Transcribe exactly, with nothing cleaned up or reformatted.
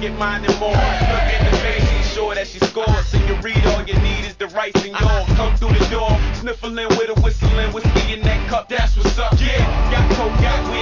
get mine and more. Look in the face, ensure that she scores. Senorita, all you need is the rice and y'all. Come through the door, sniffling with a whistling whiskey in that cup. That's what's up. Yeah, got coke, got weed.